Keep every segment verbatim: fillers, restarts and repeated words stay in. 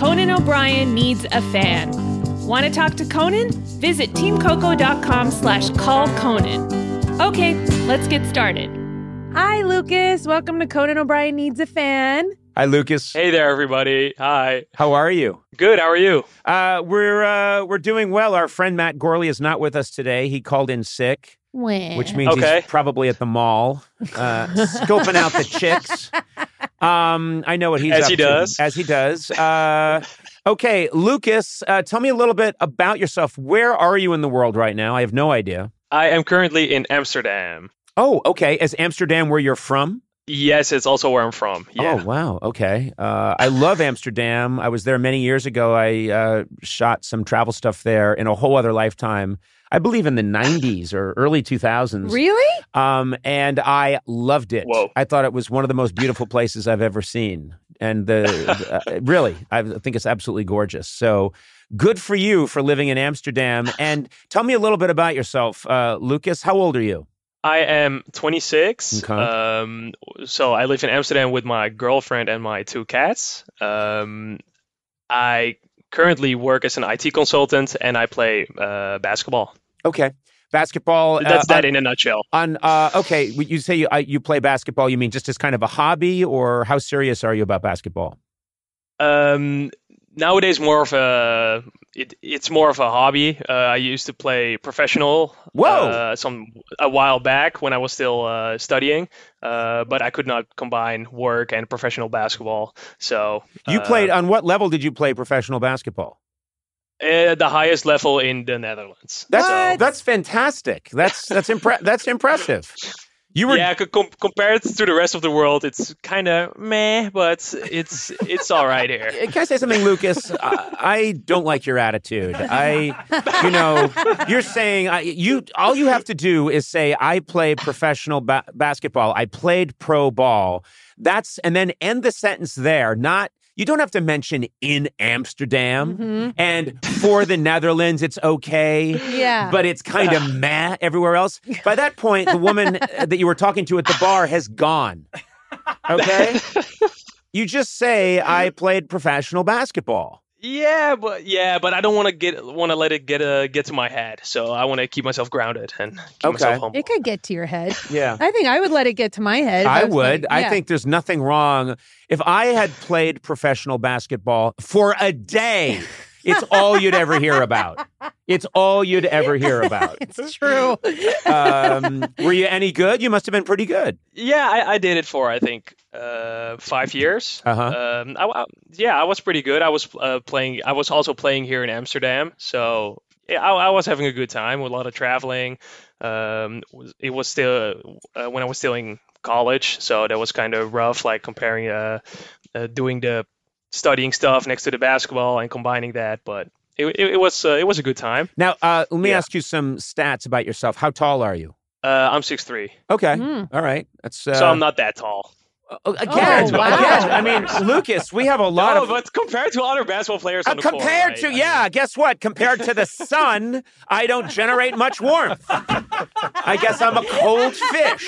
Conan O'Brien Needs a Fan. Want to talk to Conan? Visit teamcoco.com slash call Conan. Okay, let's get started. Hi, Lucas. Welcome to Conan O'Brien Needs a Fan. Hi, Lucas. Hey there, everybody. Hi. How are you? Good. How are you? Uh, we're uh, we're doing well. Our friend Matt Gorley is not with us today. He called in sick, When? which means Okay. he's probably at the mall, uh, scoping out the chicks. Um, I know what he's As up he to. does. As he does. Uh, okay, Lucas, uh, tell me a little bit about yourself. Where are you in the world right now? I have no idea. I am currently in Amsterdam. Oh, okay. Is Amsterdam where you're from? Yes, it's also where I'm from. Yeah. Oh, wow. Okay. Uh, I love Amsterdam. I was there many years ago. I uh, shot some travel stuff there in a whole other lifetime. I believe in the nineties or early two thousands. Really? Um, and I loved it. Whoa. I thought it was one of the most beautiful places I've ever seen. And the, the uh, really, I think it's absolutely gorgeous. So good for you for living in Amsterdam. And tell me a little bit about yourself, uh, Lucas. How old are you? I am twenty-six. Okay. Um, so I live in Amsterdam with my girlfriend and my two cats. Um, I currently work as an I T consultant and I play uh, basketball. Okay. Basketball. That's uh, that in a nutshell. On uh, okay, you say you, uh, you play basketball. You mean just as kind of a hobby, or how serious are you about basketball? Um, nowadays, more of a it, it's more of a hobby. Uh, I used to play professional. Whoa. Uh, some a while back when I was still uh, studying, uh, but I could not combine work and professional basketball. So You uh, played on what level did you play professional basketball? at the highest level in the Netherlands. That's So, that's fantastic. That's that's impre- that's impressive. You were yeah, co- com- compared to the rest of the world, it's kind of meh, but it's it's all right here. Can I say something, Lucas? I, I don't like your attitude. I, you know, you're saying I, you. All you have to do is say, "I play professional ba- basketball. I played pro ball." That's and then end the sentence there. Not you don't have to mention in Amsterdam Mm-hmm. and for the Netherlands. It's okay. Yeah. But it's kind of meh everywhere else. By that point, the woman that you were talking to at the bar has gone. Okay? You just say, I played professional basketball. Yeah, but yeah, but I don't want to get want to let it get uh, get to my head. So I want to keep myself grounded and keep Okay. myself humble. It could get to your head. Yeah. I think I would let it get to my head. if I was would. like- I yeah. think there's nothing wrong. If I had played professional basketball for a day, it's all you'd ever hear about. It's all you'd ever hear about. It's true. Um, were you any good? You must have been pretty good. Yeah, I, I did it for I think uh, five years. Uh-huh. Um, I, I- yeah, I was pretty good. I was uh, playing. I was also playing here in Amsterdam, so yeah, I, I was having a good time with a lot of traveling. Um, was- it was still uh, when I was still in college, so that was kind of rough, like comparing uh, uh, doing the studying stuff next to the basketball and combining that, but. It, it, it was uh, it was a good time. Now, uh, let me Yeah. ask you some stats about yourself. How tall are you? Uh, I'm six three, Okay. Mm. All right. That's uh, so I'm not that tall. uh, again. Oh, wow. Again. I mean, Lucas, we have a lot No, of but compared to other basketball players Uh, on the court, compared right? to, I mean- yeah, guess what? Compared to the sun, I don't generate much warmth. I guess I'm a cold fish.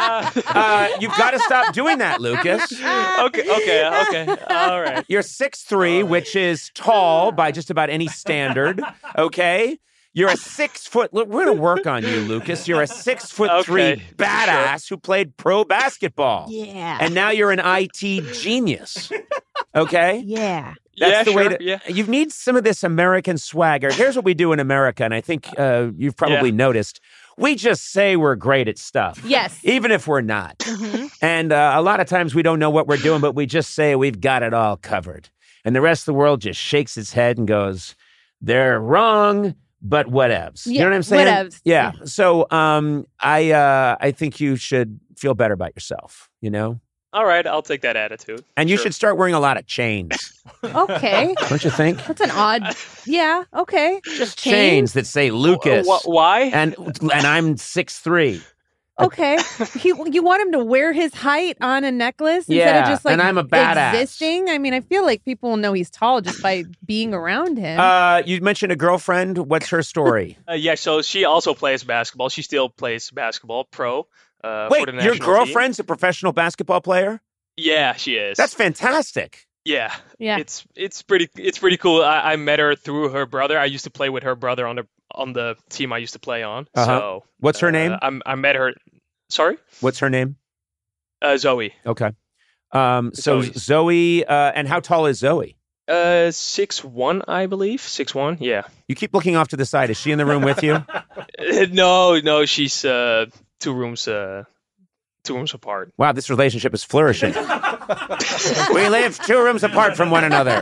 Uh, you've got to stop doing that, Lucas. okay, okay, okay. All right. You're six three, which is tall by just about any standard, okay? You're a six foot, look, we're going to work on you, Lucas. You're a six foot three Okay, badass who played pro basketball. Yeah. And now you're an I T genius, okay? yeah. That's yeah, the sure, way to. yeah. You need some of this American swagger. Here's what we do in America, and I think uh, you've probably Yeah. noticed. We just say we're great at stuff, Yes. even if we're not. Mm-hmm. And uh, a lot of times we don't know what we're doing, but we just say we've got it all covered. And the rest of the world just shakes its head and goes, "They're wrong, but whatevs." You Yeah, know what I'm saying? whatevs. Yeah. So um, I uh, I think you should feel better about yourself. You know. All right, I'll take that attitude. And you Sure. should start wearing a lot of chains, Okay. don't you think? That's an odd. Yeah. Okay. Just chains that say Lucas. Wh- why? And and I'm six three. Okay. He, you want him to wear his height on a necklace instead Yeah, of just like and I'm a badass. existing? I mean, I feel like people will know he's tall just by being around him. Uh, you mentioned a girlfriend. What's her story? Uh, yeah, so she also plays basketball. She still plays basketball pro. Uh, Wait, for the your national girlfriend's a professional basketball player? Team. Yeah, she is. That's fantastic. Yeah, Yeah. it's it's pretty it's pretty cool. I, I met her through her brother. I used to play with her brother on the on the team I used to play on. Uh-huh. So What's her uh, name? I'm, I met her. Sorry, What's her name? uh, Zoe. Okay. Um, so Zoe. Zoe, uh, and how tall is Zoe? Uh, six one, I believe. Six one. Yeah. You keep looking off to the side. Is she in the room with you? Uh, no, no, she's uh two rooms uh two rooms apart. Wow, this relationship is flourishing. We live two rooms apart from one another.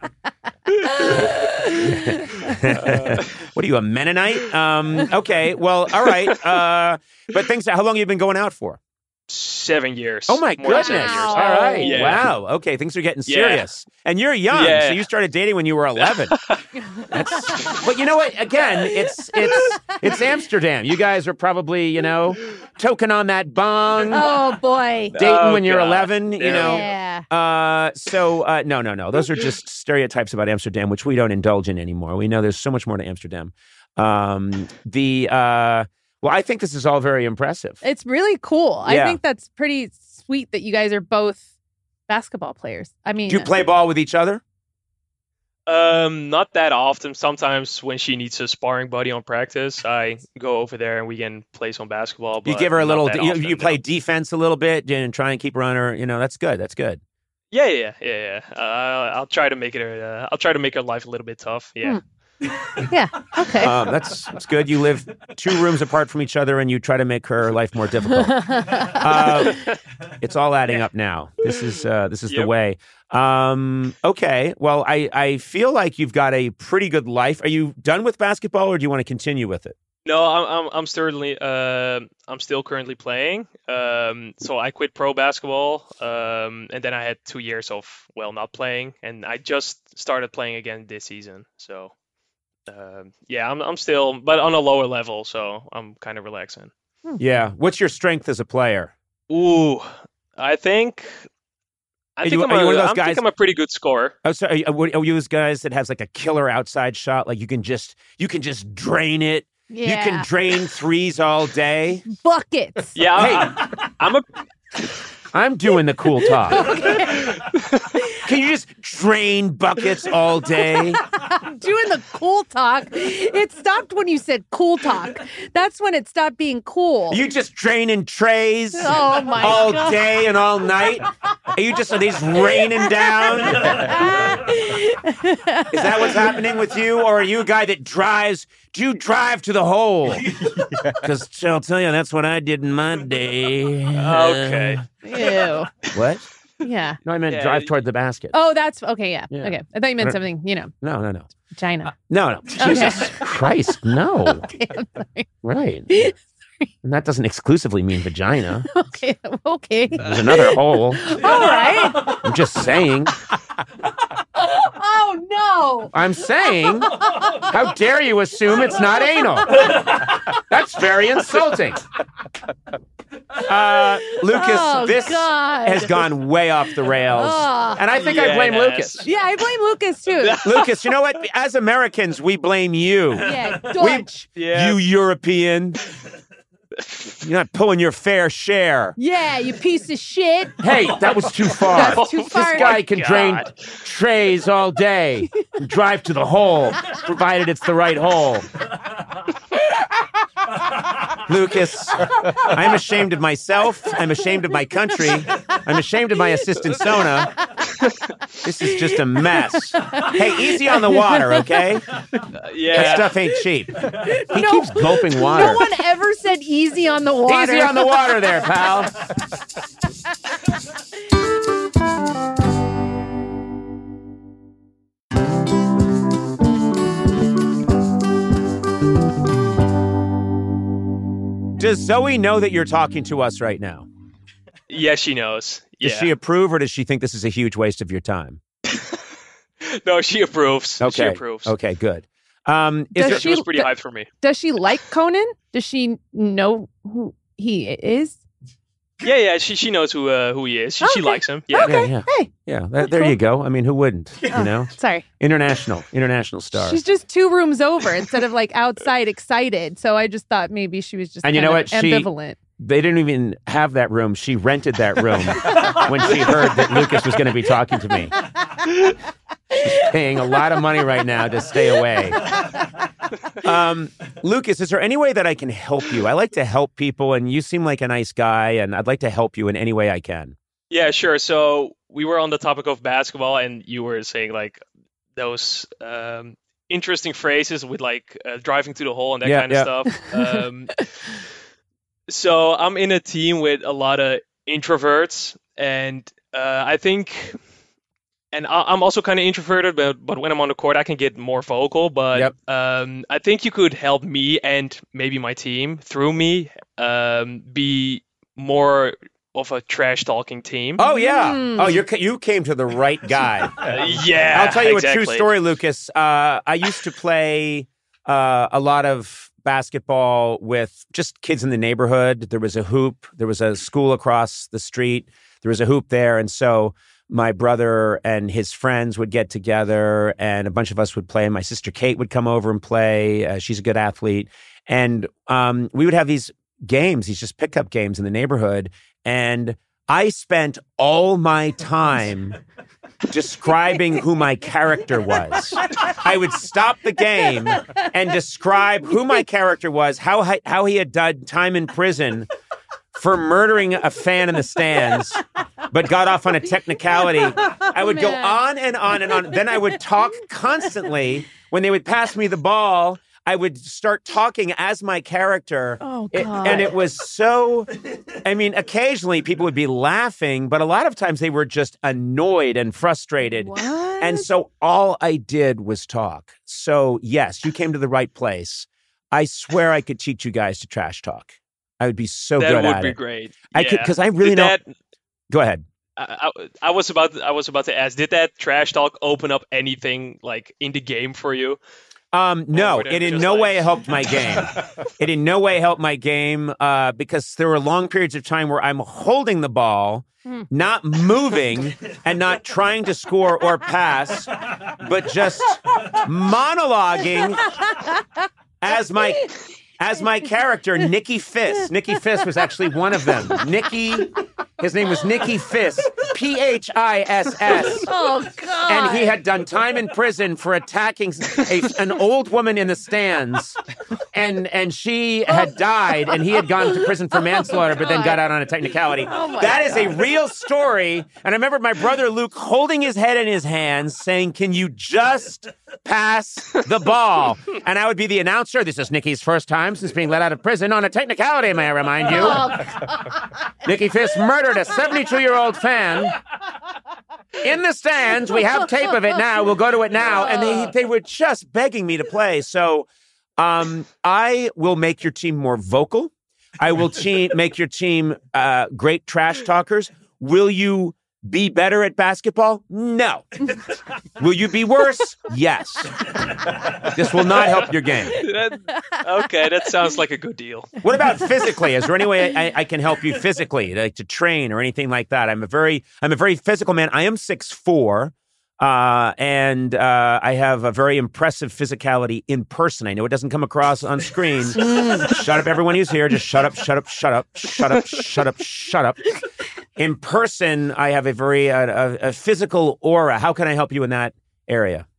What are you, a Mennonite? Um, okay, well, all right. Uh, but things. How long have you been going out for? Seven years. Oh my More than goodness! seven years. All right. Yeah. Wow. Okay, things are getting Yeah. serious. And you're young, Yeah. so you started dating when you were eleven. That's, but you know what? Again, it's it's it's Amsterdam. You guys are probably, you know, toking on that bong, Oh boy. dating Oh, when you're God. eleven. You Yeah. know. Yeah. Uh, so uh, no, no, no. Those are just stereotypes about Amsterdam, which we don't indulge in anymore. We know there's so much more to Amsterdam. Um, the uh, well, I think this is all very impressive. It's really cool. I Yeah. think that's pretty sweet that you guys are both basketball players. I mean, Do you play ball with each other? Um, not that often. Sometimes when she needs a sparring buddy on practice, I go over there and we can play some basketball. You but give her a not little. that You, often, you play no. defense a little bit and try and keep her on her. You know, that's good. That's good. Yeah, yeah, yeah, yeah. Uh, I'll try to make it. Uh, I'll try to make her life a little bit tough. Yeah. yeah. Okay. Um, that's that's good. You live two rooms apart from each other, and you try to make her life more difficult. Uh, it's all adding up now. This is uh, this is the Yep. way. Um, okay. Well, I I feel like you've got a pretty good life. Are you done with basketball, or do you want to continue with it? No, I'm I'm I'm certainly uh, I'm still currently playing. Um, so I quit pro basketball, um, and then I had two years of well not playing, and I just started playing again this season. So, um, yeah, I'm I'm still, but on a lower level, so I'm kind of relaxing. Yeah. What's your strength as a player? Ooh, I think. I Are think you- I'm are you a, one of those I think guys- I'm a pretty good scorer. Oh, sorry. Are, are you those guys that has like a killer outside shot? Like you can just you can just drain it. yeah. You can drain threes all day. buckets. Yeah, Hey. I'm, I'm a. I'm doing the cool talk. Can you just drain buckets all day? Doing the cool talk. It stopped when you said cool talk. That's when it stopped being cool. You just draining trays Oh, my all God. day and all night? Are you just are these raining down? Is that what's happening with you, or are you a guy that drives? Do you drive to the hole? Because I'll tell you, that's what I did in my day. Okay. Ew. What? Yeah. No, I meant Yeah. drive toward the basket. Oh, that's okay. Yeah. Yeah. Okay. I thought you meant Right. something, you know, No, no, no, China. no, no. Jesus Christ, no. Okay. I'm sorry. Right. And that doesn't exclusively mean vagina. Okay. Okay. There's another hole. All right. I'm just saying. Oh, no. I'm saying. How dare you assume it's not anal? That's very insulting. Uh, Lucas, Oh, this God. has gone way off the rails. Oh. And I think I blame Yes. Lucas. Yeah, I blame Lucas too. Lucas, you know what? As Americans, we blame you. Yeah, We, Dutch. Yeah. You European. You're not pulling your fair share. Yeah, you piece of shit. Hey, that was too far. That's too far. This guy can God. drain trays all day and drive to the hole, provided it's the right hole. Lucas, I'm ashamed of myself. I'm ashamed of my country. I'm ashamed of my assistant Sona. This is just a mess. Hey, easy on the water, okay? That Yeah. stuff ain't cheap. He No. keeps gulping water. No one ever said easy on the water. Easy on the water there, pal. Does Zoe know that you're talking to us right now? Yeah, she knows. Does Yeah. she approve, or does she think this is a huge waste of your time? No, she approves. Okay. She approves. Okay, good. Um, is Does there, She was pretty d- hyped for me. Does she like Conan? Does she know who he is? Yeah, yeah. She she knows who uh, who he is. She, she Okay. likes him. Yeah. yeah, yeah, Hey, yeah. There, there you go. I mean, who wouldn't? You Oh, know, sorry. international, international star. She's just two rooms over instead of like outside excited. So I just thought maybe she was just And you kind know of what? She- ambivalent. They didn't even have that room. She rented that room when she heard that Lucas was going to be talking to me. She's paying a lot of money right now to stay away. Um, Lucas, is there any way that I can help you? I like to help people, and you seem like a nice guy, and I'd like to help you in any way I can. Yeah, sure. So we were on the topic of basketball, and you were saying like those um, interesting phrases with like uh, driving to the hole and that Yeah, kind of yeah. stuff. Um, so I'm in a team with a lot of introverts, and uh, I think, and I- I'm also kind of introverted, but but when I'm on the court, I can get more vocal. But Yep. um, I think you could help me and maybe my team through me um, be more of a trash talking team. Oh, yeah. Mm. Oh, you're, you came to the right guy. Uh, yeah, I'll tell you exactly. a true story, Lucas. Uh, I used to play uh, a lot of basketball with just kids in the neighborhood. There was a hoop. There was a school across the street. There was a hoop there. And so my brother and his friends would get together, and a bunch of us would play. My sister Kate would come over and play. Uh, she's a good athlete. And um, we would have these games, these just pickup games in the neighborhood. And I spent all my time describing who my character was. I would stop the game and describe who my character was, how I, how he had done time in prison for murdering a fan in the stands, but got off on a technicality. I would go man. on and on and on. Then I would talk constantly. When they would pass me the ball, I would start talking as my character. Oh, It- God. and it was so, I mean, occasionally people would be laughing, but a lot of times they were just annoyed and frustrated. What? And so all I did was talk. So yes, you came to the right place. I swear I could teach you guys to trash talk. I would be so that good would at be it. great. I could, Yeah. because I really Did don't. that, Go ahead. I, I, I was about I was about to ask, did that trash talk open up anything like in the game for you? Um, no, were they it in just no like- way helped my game. It in no way helped my game uh, because there were long periods of time where I'm holding the ball, not moving, and not trying to score or pass, but just monologuing as my as my character, Nicky Fiss. Nicky Fiss was actually one of them. Nicky, his name was Nicky Fiss, P H I S S. Oh, God. And he had done time in prison for attacking a, an old woman in the stands, and and she had died, and he had gone to prison for manslaughter, but then got out on a technicality. my That is a real story. And I remember my brother Luke holding his head in his hands, saying, "Can you just pass the ball?" And I would be the announcer. This is Nicky's first time since being let out of prison on a technicality, may I remind you. Oh, Nicky Fiss murdered a seventy-two-year-old fan in the stands. We have tape of it now. We'll go to it now. And they they were just begging me to play. So um, I will make your team more vocal. I will te- make your team uh, great trash talkers. Will you be better at basketball? No. Will you be worse? Yes. This will not help your game. That- okay, that sounds like a good deal. What about physically? Is there any way I, I can help you physically, like to train or anything like that? I'm a very, I'm a very physical man. I am six foot four, uh, and uh, I have a very impressive physicality in person. I know it doesn't come across on screen. Shut up, everyone who's here. Just shut up, shut up, shut up, shut up, shut up, shut up. In person, I have a very uh, a, a physical aura. How can I help you in that area?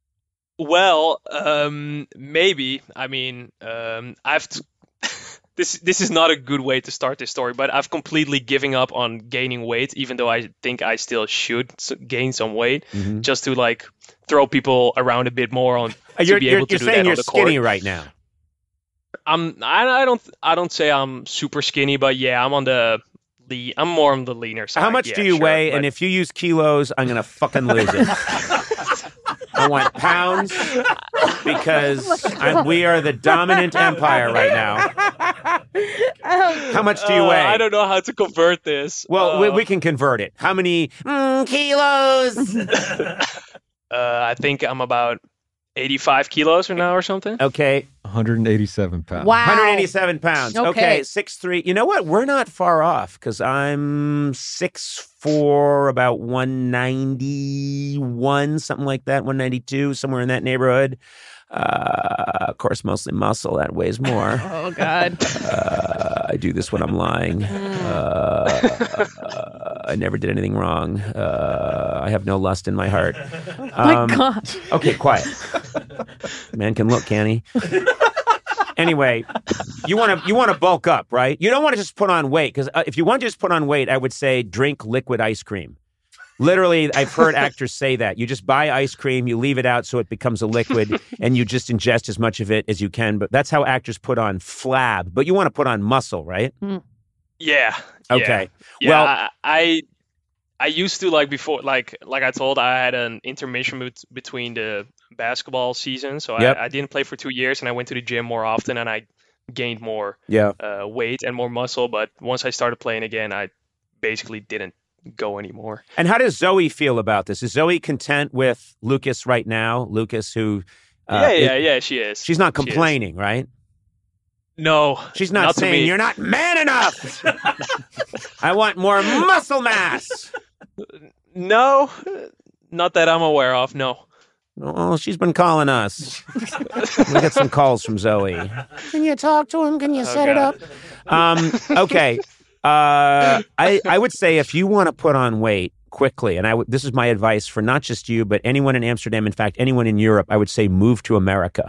Well, um, maybe. I mean, um, I've t- this this is not a good way to start this story, but I've completely given up on gaining weight, even though I think I still should s- gain some weight, Mhm. just to like throw people around a bit more on Uh, to You're, be you're, able to you're do saying that you're on the court. skinny right now. I'm I, I don't I don't say I'm super skinny, but yeah, I'm on the the I'm more on the leaner side. How much yeah, do you sure, weigh? but- And if you use kilos, I'm gonna fucking lose it. I want pounds because I'm, we are the dominant empire right now. How much do you Uh, weigh? I don't know how to convert this. Well, uh, we, we can convert it. How many mm, kilos? uh, I think I'm about eighty-five kilos for now or something. Okay, one hundred eighty-seven pounds. wow. one hundred eighty-seven pounds. Okay. Okay, six three. You know what? We're not far off because I'm six four, about one ninety-one, something like that, one ninety-two, somewhere in that neighborhood. Uh, of course, mostly muscle. That weighs more. Oh, God. Uh, I do this when I'm lying. Uh, uh, I never did anything wrong. Uh, I have no lust in my heart. Oh Um, my God. Okay, quiet. Man can look, can he? Anyway, you want to you want to bulk up, right? You don't want to just put on weight, because uh, if you want to just put on weight, I would say drink liquid ice cream. Literally, I've heard actors say that. You just buy ice cream, you leave it out so it becomes a liquid, and you just ingest as much of it as you can. But that's how actors put on flab. But you want to put on muscle, right? Mm. Yeah. Okay. Yeah. Well, I, I I used to like before, like like I told, I had an intermission bet- between the basketball season, so Yep. I, I didn't play for two years, and I went to the gym more often, and I gained more yeah. uh, weight and more muscle. But once I started playing again, I basically didn't go anymore. And how does Zoe feel about this? Is Zoe content with Lucas right now? Lucas, who... Uh, yeah, yeah, it- yeah, she is. She's not She is. complaining, right? No, She's not, not to saying, me. you're not man enough. I want more muscle mass. No, not that I'm aware of. No. Oh, she's been calling us. We get some calls from Zoe. Can you talk to him? Can you set it up? Um, okay. Uh, I, I would say if you want to put on weight quickly, and I w- this is my advice for not just you, but anyone in Amsterdam, in fact, anyone in Europe, I would say move to America.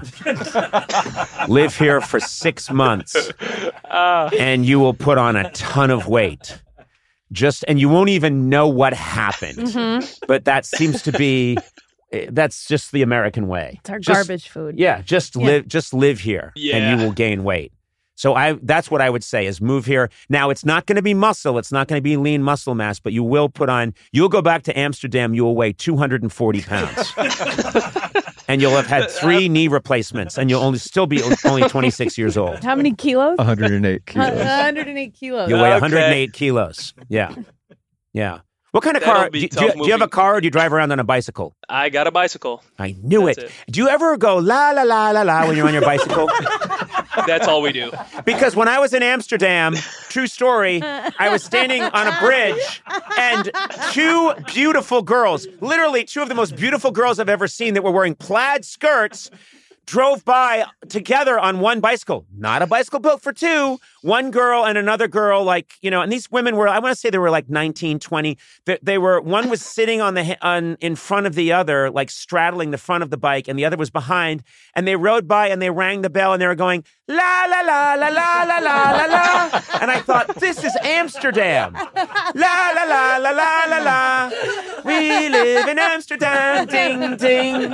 Live here for six months, Uh, and you will put on a ton of weight. Just and you won't even know what happened. Mm-hmm. But that seems to be that's just the American way. It's our Just- garbage food. Yeah, just Yeah. live just live here Yeah. and you will gain weight. So I that's what I would say is move here. Now it's not going to be muscle, it's not going to be lean muscle mass, but you will put on you'll go back to Amsterdam, you will weigh two hundred forty pounds. And you'll have had three knee replacements and you'll only still be only twenty-six years old. How many kilos? one hundred eight Uh, kilos. one hundred eight kilos. You'll weigh Okay. one hundred eight kilos. Yeah. Yeah. What kind of That'll car? be Do, do, you, tough do you have a moving. car or do you drive around on a bicycle? I got a bicycle. I knew That's it. it. Do you ever go la la la la la when you're on your bicycle? That's all we do. Because when I was in Amsterdam, true story, I was standing on a bridge and two beautiful girls, literally two of the most beautiful girls I've ever seen that were wearing plaid skirts, drove by together on one bicycle. Not a bicycle built for two. One girl and another girl, like, you know, and these women were, I want to say they were like nineteen, twenty. They, they were, one was sitting on the, on, in front of the other, like straddling the front of the bike, and the other was behind. And they rode by and they rang the bell and they were going, la, la, la, la, la, la, la, la, la. And I thought, this is Amsterdam. La, la, la, la, la, la, la. We live in Amsterdam. Ding, ding.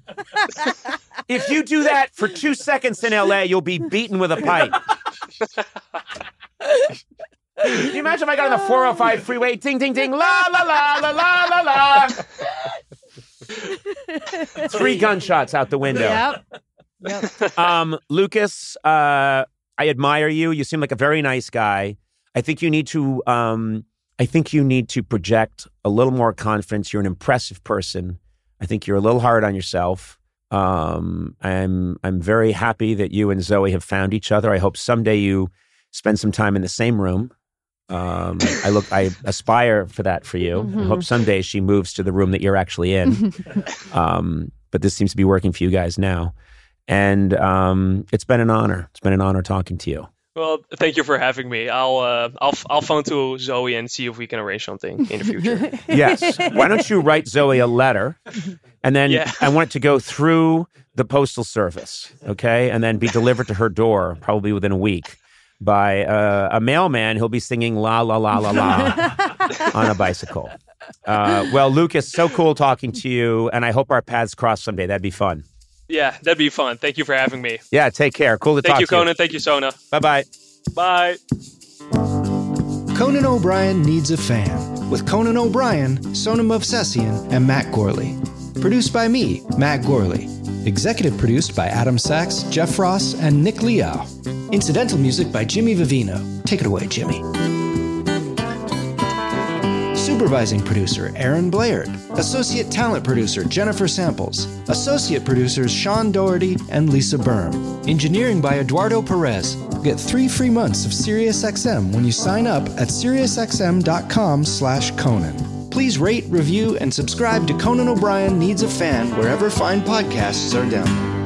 If you do that for two seconds in L A, you'll be beaten with a pipe. Can you imagine if I got on the four oh five freeway? Ding, ding, ding. La, la, la, la, la, la, la. Three gunshots out the window. Yep. Yep. Um, Lucas, uh, I admire you. You seem like a very nice guy. I think you need to. Um, I think you need to project a little more confidence. You're an impressive person. I think you're a little hard on yourself. Um, I'm I'm very happy that you and Zoe have found each other. I hope someday you spend some time in the same room. Um, I look, I aspire for that for you. Mm-hmm. I hope someday she moves to the room that you're actually in. um, but this seems to be working for you guys now. And um, it's been an honor. It's been an honor talking to you. Well, thank you for having me. I'll uh, I'll I'll phone to Zoe and see if we can arrange something in the future. Yes. Why don't you write Zoe a letter, and then Yeah. I want it to go through the postal service, okay, and then be delivered to her door probably within a week by uh, a mailman who'll be singing la la la la la on a bicycle. Uh, well, Lucas, so cool talking to you, and I hope our paths cross someday. That'd be fun. Yeah, that'd be fun. Thank you for having me. Yeah, take care. Cool to Thank talk you, to you. Conan. Thank you, Sona. Bye-bye. Bye. Conan O'Brien Needs a Fan with Conan O'Brien, Sona Movsesian, and Matt Gorley. Produced by me, Matt Gorley. Executive produced by Adam Sachs, Jeff Ross, and Nick Liao. Incidental music by Jimmy Vivino. Take it away, Jimmy. Supervising producer, Aaron Blaird. Associate talent producer, Jennifer Samples. Associate producers, Sean Doherty and Lisa Berm. Engineering by Eduardo Perez. Get three free months of SiriusXM when you sign up at SiriusXM.com slash Conan. Please rate, review, and subscribe to Conan O'Brien Needs a Fan wherever fine podcasts are downloaded.